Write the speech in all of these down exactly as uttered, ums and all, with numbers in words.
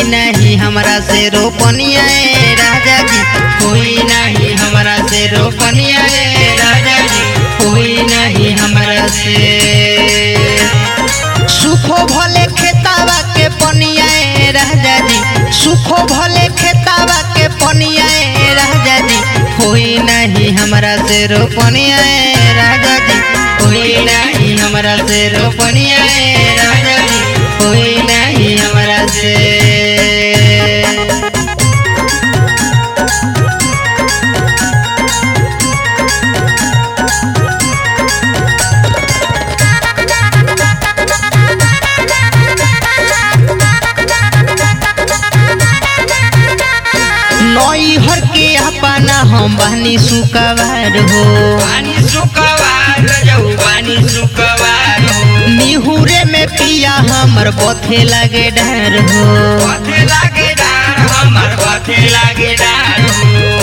नहीं हमरा से रोपनिया ए राजा जी, कोई नहीं हमरा से रोपनिया ए राजा जी, कोई नहीं हमरा से। सुखो भले खेतावा के पनिया ए राजा जी, सुखो भले खेतावा के पनिया ए राजा जी, कोई नहीं हमरा से रोपनिया ए राजा जी, कोई नहीं हमरा से रोपनिया ए राजा जी, कोई नहीं हमरा से। नई हर के अपना हम बानी सुकवार हो, बानी सुकवार जाऊ बानी सुकवार हो, निहुरे में पिया हमर बथे लागे डर हो, बथे लागे डार हमर बथे लागे डार हो।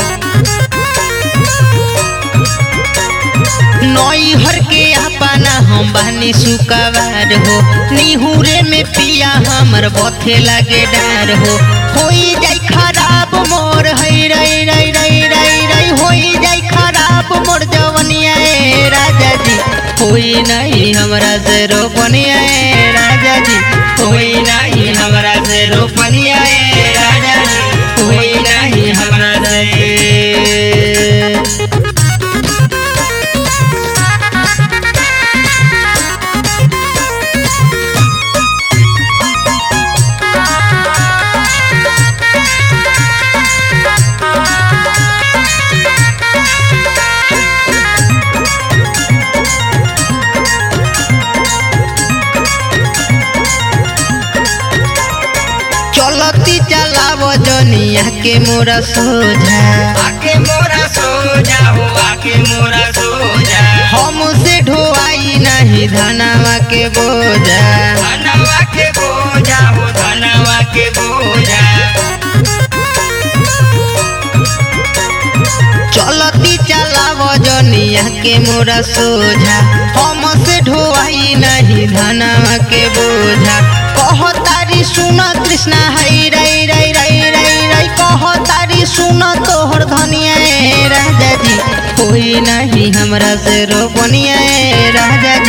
नई हर के अपना हम बानी सुकवार हो, निहुरे में पिया हमर बथे लागे डर हो। होई जाई खराब मोर हई रई रई रई रई रई, होई जाई खराब मोर जवनिया ए राजा जी, कोई नहीं हमरा से रोपनिया ए राजा जी, कोई नहीं हमरा से रोपनिया ए राजा जी, कोई नहीं हमरा से। चलती चलाव जनिया के मोरा सोझा, आके मोरा सोजा हो आके मोरा सोजा, हमसे ढोआई नहीं धनवा के बोझा। धनवा के बोझा हो धनवा के बोझा। चलती चलाव जनिया के मोरा सोझा, हमसे ढोआई नहीं धनवा के बोझा। कह तारी सुन कृष्णा हई रई रई रई रई रई, कह तारी सुन तोहर धनिया ए राजा जी, कोई नहीं हमरा से रोपनिया ए राजा